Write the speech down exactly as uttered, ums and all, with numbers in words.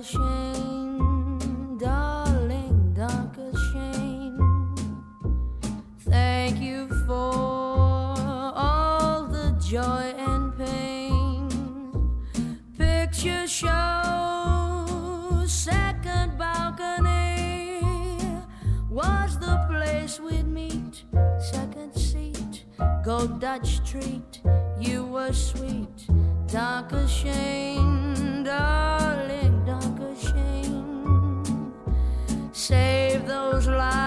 Shane, darling, Doctor Shane. Thank you for all the joy and pain. Picture show, second balcony was the place we'd meet. Second seat, go Dutch treat. You were sweet, Doctor Shane, darling, Doctor Shane. Save those lives